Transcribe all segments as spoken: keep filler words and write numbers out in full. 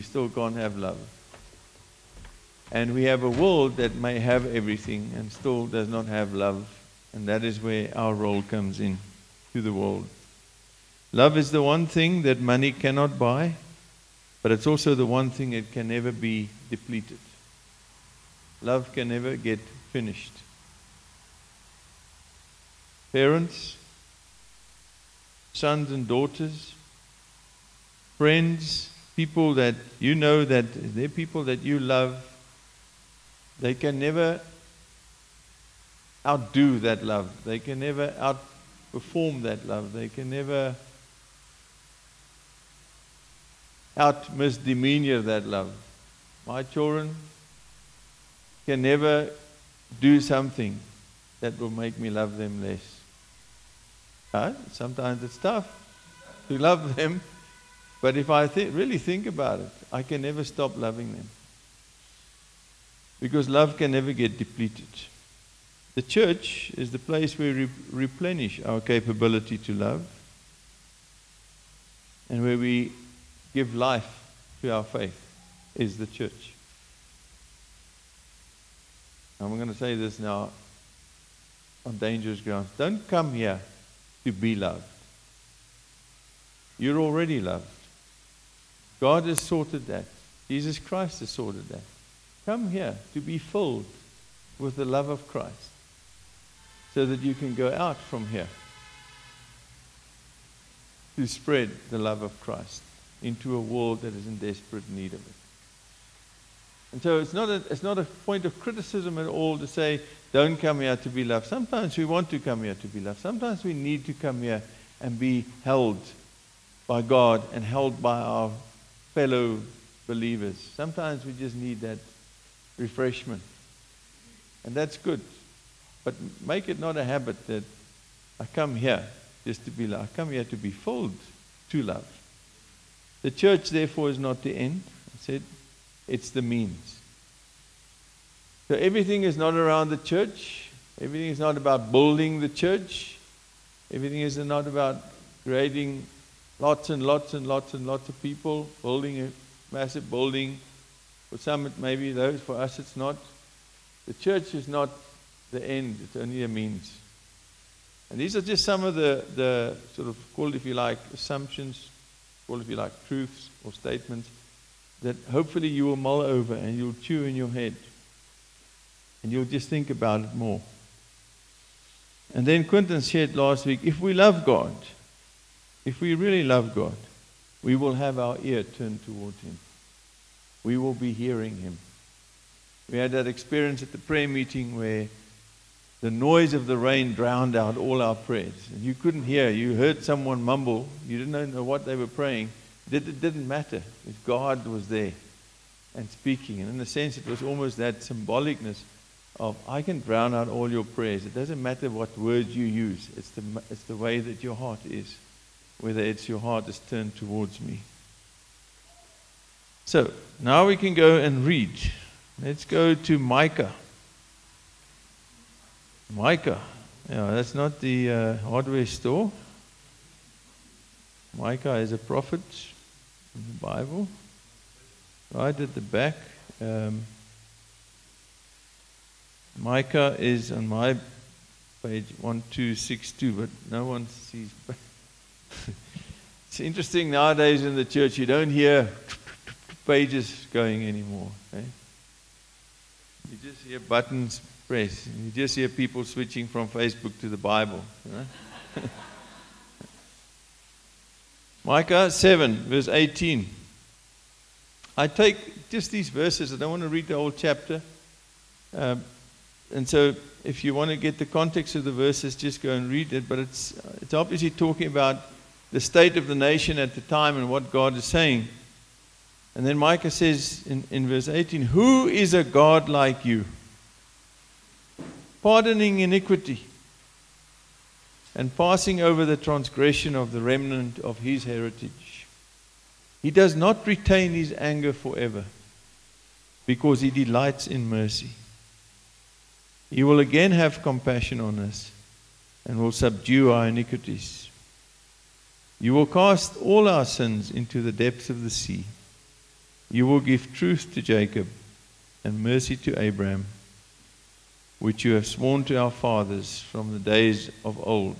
We still can't have love. And we have a world that may have everything and still does not have love. And that is where our role comes in to the world. Love is the one thing that money cannot buy, but it's also the one thing that can never be depleted. Love can never get finished. Parents, sons and daughters, friends, people that you know that they're people that you love, they can never outdo that love. They can never outperform that love. They can never out misdemeanor that love. My children can never do something that will make me love them less. Uh, sometimes it's tough to love them, but if I th- really think about it, I can never stop loving them. Because love can never get depleted. The church is the place where we replenish our capability to love and where we give life to our faith is the church. I'm going to say this now on dangerous grounds. Don't come here to be loved. You're already loved. God has sorted that. Jesus Christ has sorted that. Come here to be filled with the love of Christ so that you can go out from here to spread the love of Christ into a world that is in desperate need of it. And so it's not a, it's not a point of criticism at all to say, don't come here to be loved. Sometimes we want to come here to be loved. Sometimes we need to come here and be held by God and held by our fellow believers. Sometimes we just need that refreshment. And that's good. But make it not a habit that I come here just to be loved. I come here to be filled to love. The church, therefore, is not the end. I said, it's the means. So everything is not around the church. Everything is not about building the church. Everything is not about creating lots and lots and lots and lots of people, building a massive building. For some it may be those, for us it's not. The church is not the end, it's only a means. And these are just some of the, the sort of, call it if you like, assumptions, call it if you like, truths or statements that hopefully you will mull over and you'll chew in your head. And you'll just think about it more. And then Quentin said last week, if we love God, if we really love God, we will have our ear turned towards Him. We will be hearing Him. We had that experience at the prayer meeting where the noise of the rain drowned out all our prayers. And you couldn't hear. You heard someone mumble. You didn't know what they were praying. It didn't matter. God was there and speaking. And in a sense, it was almost that symbolicness of, I can drown out all your prayers. It doesn't matter what words you use. It's the, it's the way that your heart is. Whether it's your heart is turned towards me. So, now we can go and read. Let's go to Micah. Micah. Yeah, that's not the uh, hardware store. Micah is a prophet in the Bible. Right at the back. Um, Micah is on my page one two six two, but no one sees. It's interesting nowadays in the church, you don't hear pages going anymore. Okay? You just hear buttons pressed. You just hear people switching from Facebook to the Bible. You know? Micah seven, verse eighteen. I take just these verses. I don't want to read the whole chapter. Um, and so if you want to get the context of the verses, just go and read it. But it's, it's obviously talking about the state of the nation at the time and what God is saying. And then Micah says in, in verse eighteen, who is a God like you, pardoning iniquity and passing over the transgression of the remnant of His heritage? He does not retain His anger forever, because He delights in mercy. He will again have compassion on us and will subdue our iniquities. You will cast all our sins into the depths of the sea. You will give truth to Jacob and mercy to Abraham, which you have sworn to our fathers from the days of old.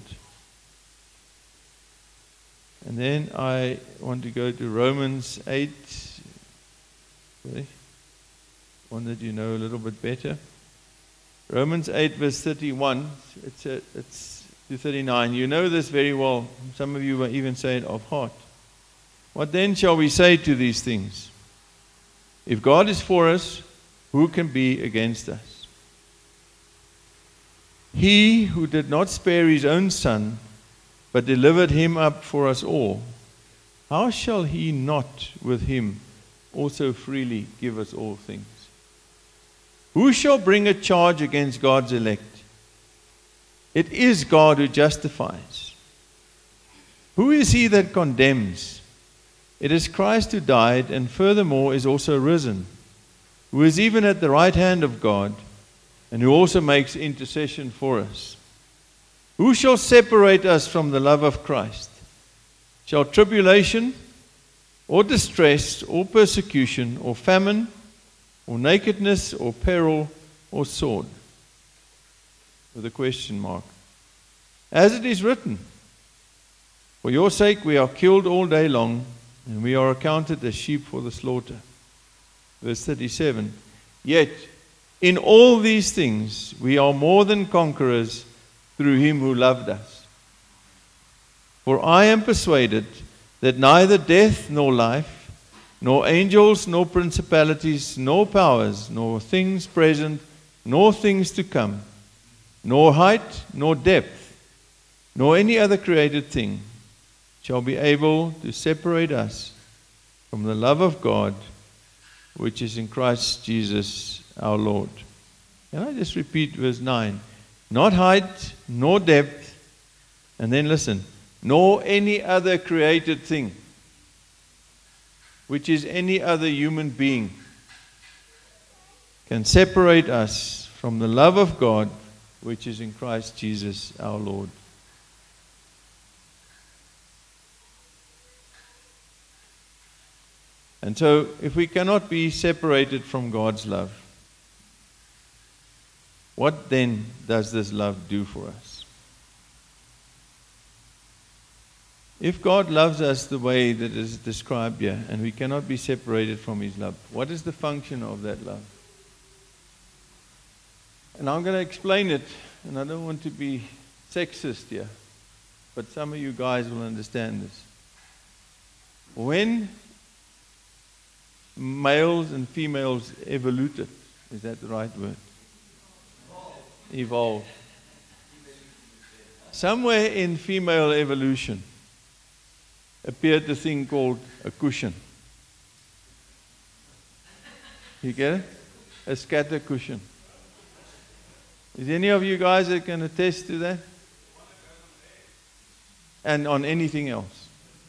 And then I want to go to Romans eight, okay, one that you know a little bit better. Romans eight verse thirty-one, it's, a, it's to thirty-nine. You know this very well. Some of you will even say it off heart. What then shall we say to these things? If God is for us, who can be against us? He who did not spare his own son, but delivered him up for us all, how shall he not with him also freely give us all things? Who shall bring a charge against God's elect? It is God who justifies. Who is he that condemns? It is Christ who died, and furthermore is also risen, who is even at the right hand of God, and who also makes intercession for us. Who shall separate us from the love of Christ? Shall tribulation, or distress, or persecution, or famine, or nakedness, or peril, or sword? With a question mark. As it is written, for your sake we are killed all day long, and we are accounted as sheep for the slaughter. Verse thirty-seven. Yet in all these things we are more than conquerors through him who loved us. For I am persuaded that neither death nor life, nor angels, nor principalities, nor powers, nor things present, nor things to come, nor height, nor depth, nor any other created thing shall be able to separate us from the love of God, which is in Christ Jesus our Lord. Can I just repeat verse nine? Not height, nor depth, and then listen, nor any other created thing, which is any other human being, can separate us from the love of God, which is in Christ Jesus our Lord. And so, if we cannot be separated from God's love, what then does this love do for us? If God loves us the way that is described here, and we cannot be separated from his love, what is the function of that love? And I'm going to explain it, and I don't want to be sexist here, but some of you guys will understand this. When males and females evoluted, is that the right word? Evolve. Somewhere in female evolution appeared the thing called a cushion. You get it? A scatter cushion. Is any of you guys that can attest to that? And on anything else?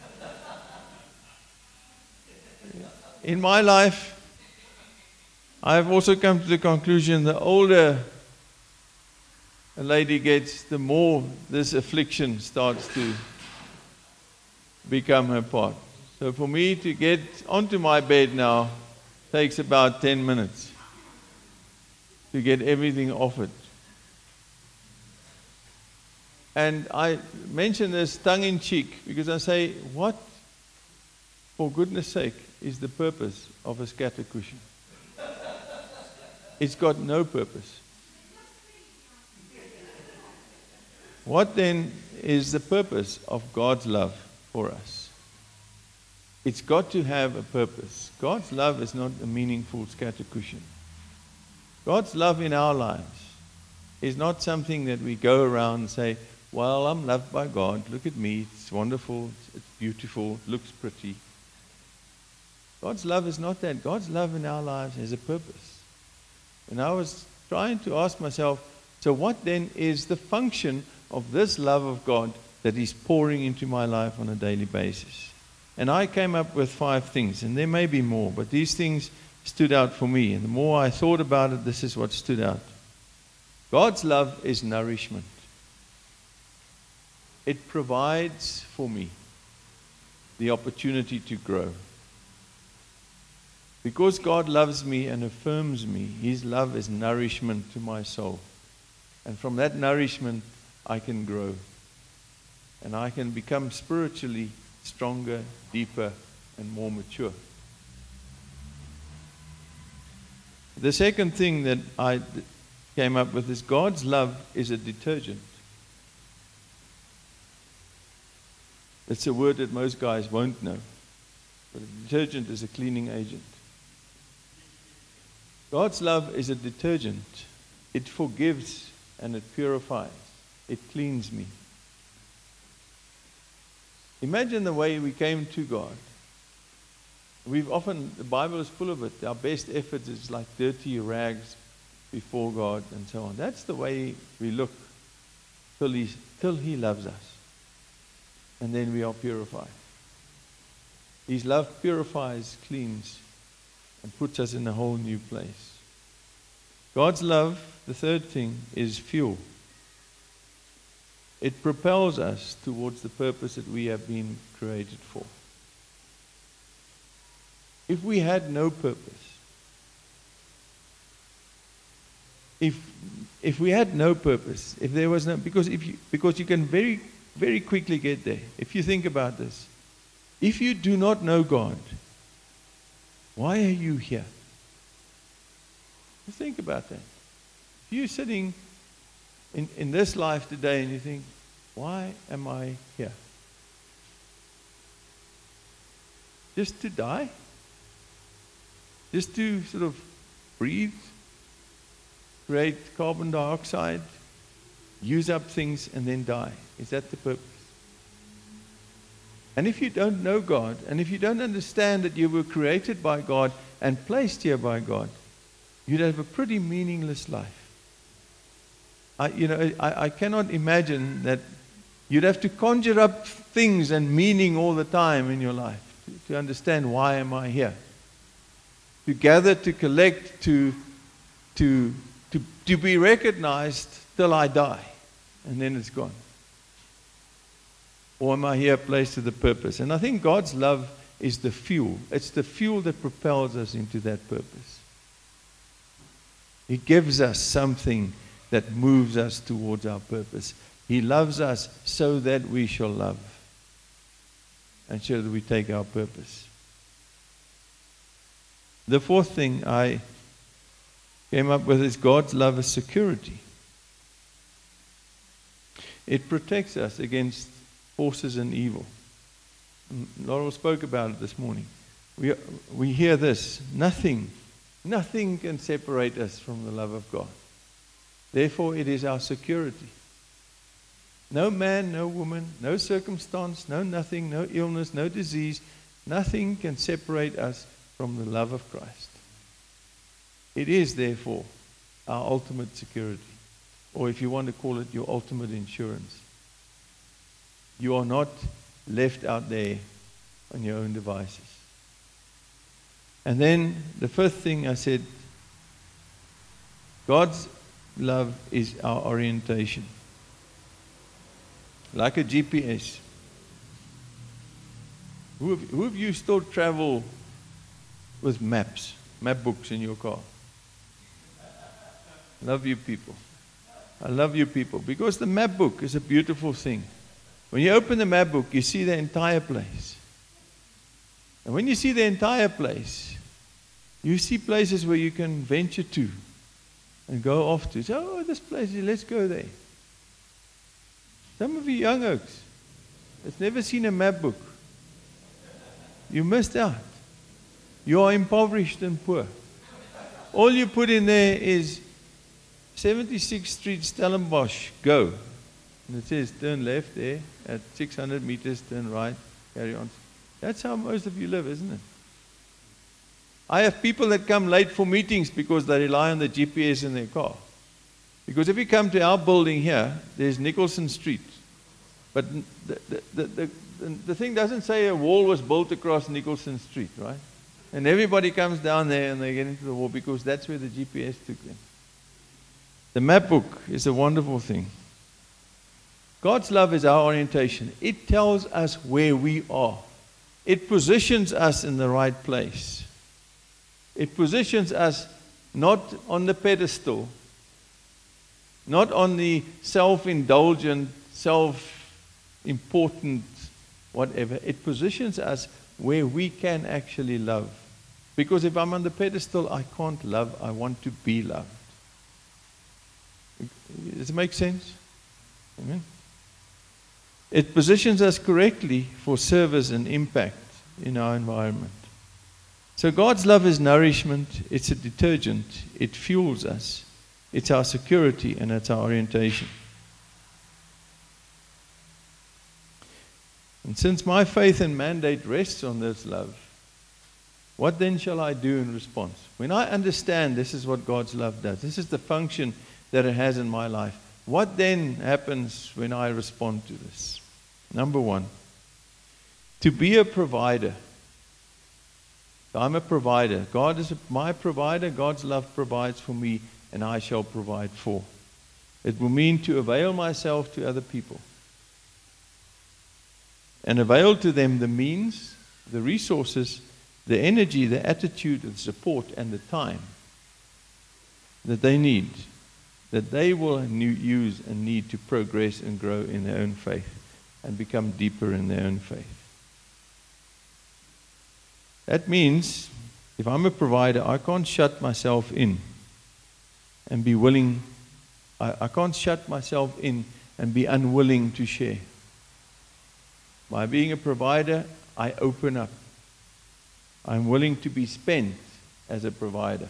In my life, I've also come to the conclusion the older a lady gets, the more this affliction starts to become her part. So for me to get onto my bed now takes about ten minutes to get everything off it. And I mention this tongue-in-cheek because I say, what, for goodness sake, is the purpose of a scatter cushion? It's got no purpose. What then is the purpose of God's love for us? It's got to have a purpose. God's love is not a meaningful scatter cushion. God's love in our lives is not something that we go around and say, well, I'm loved by God. Look at me. It's wonderful. It's beautiful. It looks pretty. God's love is not that. God's love in our lives has a purpose. And I was trying to ask myself, so what then is the function of this love of God that is pouring into my life on a daily basis? And I came up with five things, and there may be more, but these things stood out for me. And the more I thought about it, this is what stood out. God's love is nourishment. It provides for me the opportunity to grow. Because God loves me and affirms me, His love is nourishment to my soul. And from that nourishment, I can grow. And I can become spiritually stronger, deeper, and more mature. The second thing that I came up with is God's love is a detergent. It's a word that most guys won't know. But a detergent is a cleaning agent. God's love is a detergent. It forgives and it purifies. It cleans me. Imagine the way we came to God. We've often, the Bible is full of it. Our best efforts is like dirty rags before God and so on. That's the way we look till He, till he loves us. And then we are purified. His love purifies, cleans, and puts us in a whole new place. God's love, the third thing, is fuel. It propels us towards the purpose that we have been created for. If we had no purpose, if if we had no purpose, if there was no, because if you because you can very very quickly get there. If you think about this, if you do not know God, why are you here? Just think about that. If you're sitting in, in this life today and you think, why am I here? Just to die? Just to sort of breathe, create carbon dioxide, use up things, and then die. Is that the purpose? And if you don't know God, and if you don't understand that you were created by God and placed here by God, you'd have a pretty meaningless life. I, you know, I, I cannot imagine that you'd have to conjure up things and meaning all the time in your life to, to understand, why am I here? To gather, to collect, to, to, to, to be recognized till I die, and then it's gone. Or am I here placed with a purpose? And I think God's love is the fuel. It's the fuel that propels us into that purpose. It gives us something that moves us towards our purpose. He loves us so that we shall love, and so that we take our purpose. The fourth thing I came up with is God's love is security. It protects us against forces and evil. Laurel spoke about it this morning. We, we hear this, nothing, nothing can separate us from the love of God. Therefore, it is our security. No man, no woman, no circumstance, no nothing, no illness, no disease, nothing can separate us from the love of Christ. It is, therefore, our ultimate security. Or if you want to call it, your ultimate insurance. You are not left out there on your own devices. And then the fifth thing I said, God's love is our orientation. Like a G P S. Who of, who of you still travel with maps, map books in your car? Love you people. I love you people, because the map book is a beautiful thing. When you open the map book, you see the entire place. And when you see the entire place, you see places where you can venture to and go off to. So, oh, this place, let's go there. Some of you young oaks that's never seen a map book, you missed out. You are impoverished and poor. All you put in there is seventy-sixth Street, Stellenbosch, go. And it says turn left there at six hundred meters, turn right, carry on. That's how most of you live, isn't it? I have people that come late for meetings because they rely on the G P S in their car. Because if you come to our building here, there's Nicholson Street. But the, the, the, the, the thing doesn't say a wall was built across Nicholson Street, right? And everybody comes down there and they get into the wall because that's where the G P S took them. The map book is a wonderful thing. God's love is our orientation. It tells us where we are. It positions us in the right place. It positions us not on the pedestal, not on the self-indulgent, self-important, whatever. It positions us where we can actually love. Because if I'm on the pedestal, I can't love. I want to be loved. Does it make sense? Amen. It positions us correctly for service and impact in our environment. So God's love is nourishment, it's a detergent, it fuels us, it's our security, and it's our orientation. And since my faith and mandate rests on this love, what then shall I do in response? When I understand this is what God's love does, this is the function that it has in my life, what then happens when I respond to this? Number one, to be a provider. I'm a provider. God is my provider. God's love provides for me, and I shall provide for. It will mean to avail myself to other people. And avail to them the means, the resources, the energy, the attitude, the support, and the time that they need, that they will use and need to progress and grow in their own faith and become deeper in their own faith. That means, if I'm a provider, I can't shut myself in and be willing, I, I can't shut myself in and be unwilling to share. By being a provider, I open up. I'm willing to be spent as a provider.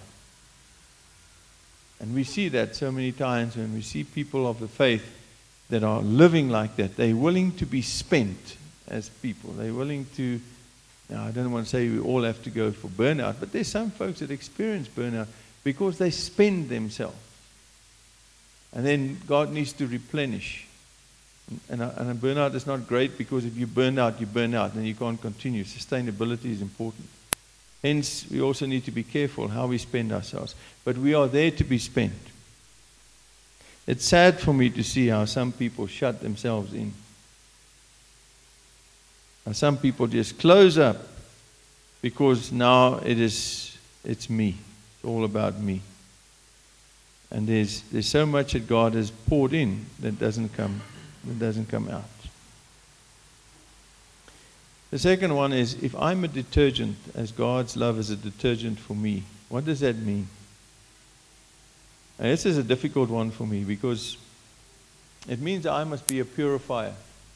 And we see that so many times when we see people of the faith that are living like that. They're willing to be spent as people. They're willing to, now I don't want to say we all have to go for burnout, but there's some folks that experience burnout because they spend themselves. And then God needs to replenish. And a, and a burnout is not great because if you burn out, you burn out and you can't continue. Sustainability is important. Hence, we also need to be careful how we spend ourselves. But we are there to be spent. It's sad for me to see how some people shut themselves in. How some people just close up because now it is, it's me. It's all about me. And there's, there's so much that God has poured in that doesn't come, that doesn't come out. The second one is, if I'm a detergent, as God's love is a detergent for me, what does that mean? And this is a difficult one for me because it means I must be a purifier.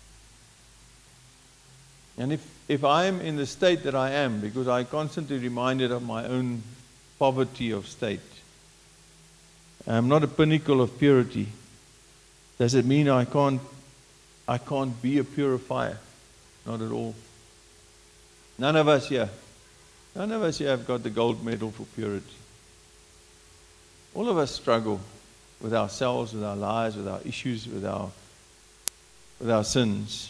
And if, if I'm in the state that I am, because I constantly reminded of my own poverty of state, I'm not a pinnacle of purity, does it mean I can't, I can't be a purifier? Not at all. None of us here, none of us here have got the gold medal for purity. All of us struggle with ourselves, with our lives, with our issues, with our, with our sins.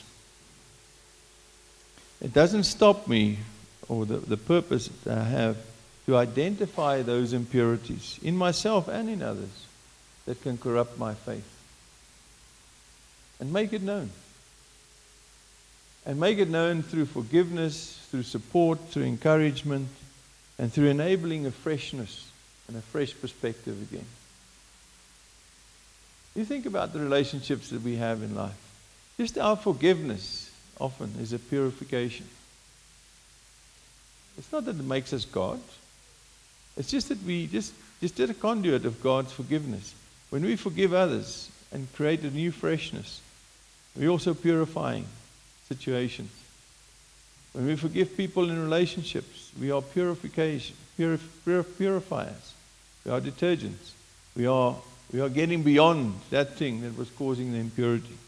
It doesn't stop me, or the, the purpose that I have, to identify those impurities in myself and in others that can corrupt my faith. And make it known. And make it known through forgiveness, through support, through encouragement, and through enabling a freshness and a fresh perspective again. You think about the relationships that we have in life. Just our forgiveness often is a purification. It's not that it makes us God. It's just that we just, just did a conduit of God's forgiveness. When we forgive others and create a new freshness, we're also purifying situations. When we forgive people in relationships, we are purification, purif- purif- purifiers. We are detergents. We are, we are getting beyond that thing that was causing the impurity.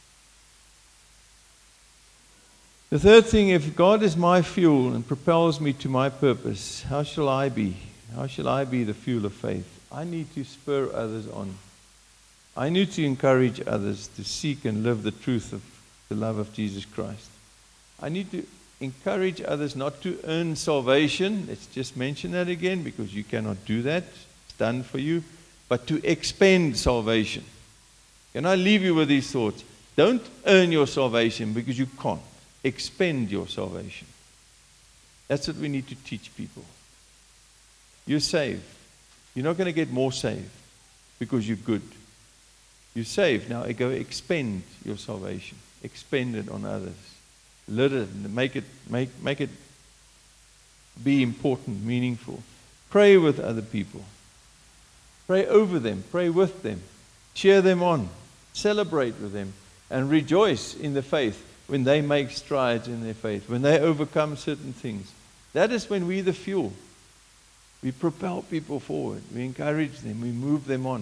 The third thing, if God is my fuel and propels me to my purpose, how shall I be? How shall I be the fuel of faith? I need to spur others on. I need to encourage others to seek and live the truth of the love of Jesus Christ. I need to encourage others not to earn salvation. Let's just mention that again because you cannot do that. It's done for you. But to expend salvation. Can I leave you with these thoughts? Don't earn your salvation because you can't. Expend your salvation. That's what we need to teach people. You're saved. You're not going to get more saved because you're good. You're saved. Now go expend your salvation. Expend it on others. Let it, make it, make, make it be important, meaningful. Pray with other people. Pray over them. Pray with them. Cheer them on. Celebrate with them. And rejoice in the faith when they make strides in their faith, when they overcome certain things. That is when we're the fuel. We propel people forward. We encourage them. We move them on.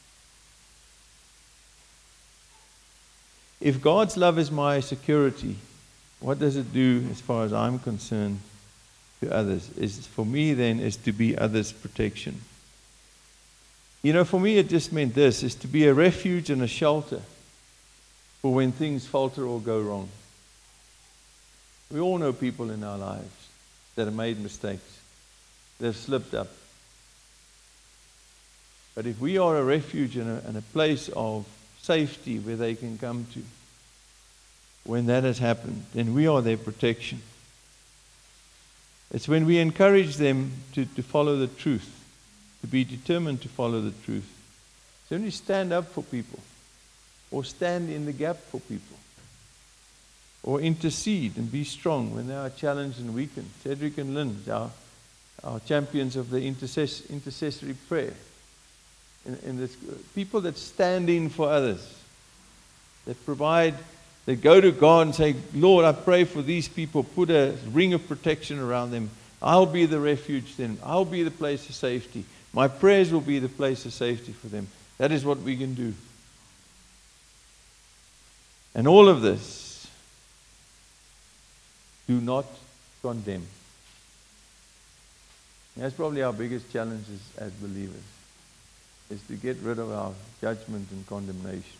If God's love is my security, what does it do as far as I'm concerned to others? Is for me then is to be others' protection. You know, for me it just meant this, is to be a refuge and a shelter for when things falter or go wrong. We all know people in our lives that have made mistakes. They've slipped up. But if we are a refuge and a, and a place of safety where they can come to, when that has happened, then we are their protection. It's when we encourage them to, to follow the truth, to be determined to follow the truth. It's when we stand up for people, or stand in the gap for people, or intercede and be strong when they are challenged and weakened. Cedric and Lynn, our, our champions of the intercess- intercessory prayer. In, in this, people that stand in for others, that provide, that go to God and say, Lord, I pray for these people, put a ring of protection around them. I'll be the refuge then. I'll be the place of safety. My prayers will be the place of safety for them. That is what we can do. And all of this, do not condemn. That's probably our biggest challenge as, as believers, is to get rid of our judgment and condemnation.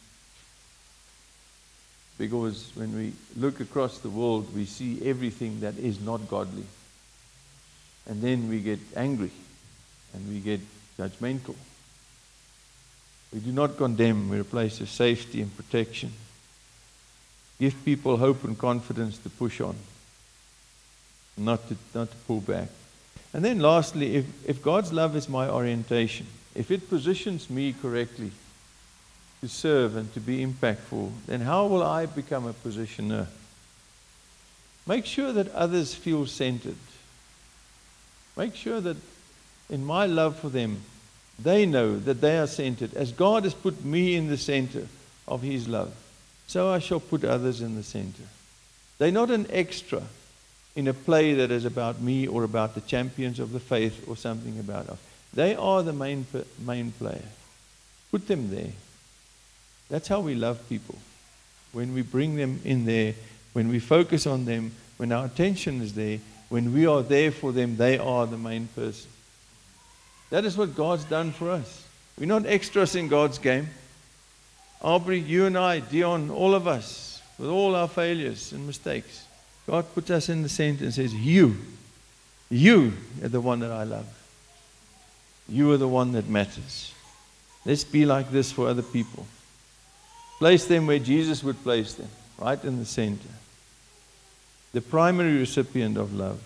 Because when we look across the world, we see everything that is not godly. And then we get angry and we get judgmental. We do not condemn. We're a place of safety and protection. Give people hope and confidence to push on, not to, not to pull back. And then lastly, if, if God's love is my orientation, if it positions me correctly to serve and to be impactful, then how will I become a positioner? Make sure that others feel centered. Make sure that in my love for them, they know that they are centered. As God has put me in the center of His love, so I shall put others in the center. They're not an extra in a play that is about me or about the champions of the faith or something about us. They are the main main player. Put them there. That's how we love people. When we bring them in there, when we focus on them, when our attention is there, when we are there for them, they are the main person. That is what God's done for us. We're not extras in God's game. Aubrey, you and I, Dion, all of us, with all our failures and mistakes, God puts us in the center and says, you, you are the one that I love. You are the one that matters. Let's be like this for other people. Place them where Jesus would place them, right in the center. The primary recipient of love.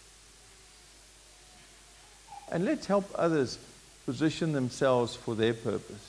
And let's help others position themselves for their purpose.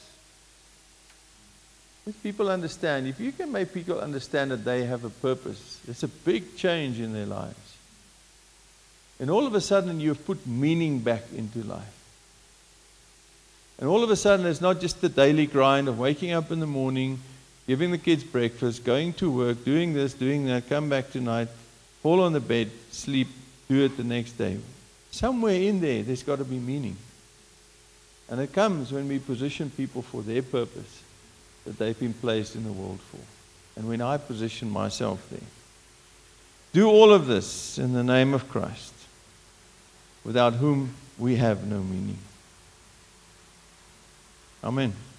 If people understand, if you can make people understand that they have a purpose, it's a big change in their lives. And all of a sudden you've put meaning back into life. And all of a sudden it's not just the daily grind of waking up in the morning, giving the kids breakfast, going to work, doing this, doing that, come back tonight, fall on the bed, sleep, do it the next day. Somewhere in there, there's got to be meaning. And it comes when we position people for their purpose that they've been placed in the world for. And when I position myself there. Do all of this in the name of Christ, without whom we have no meaning. Amen.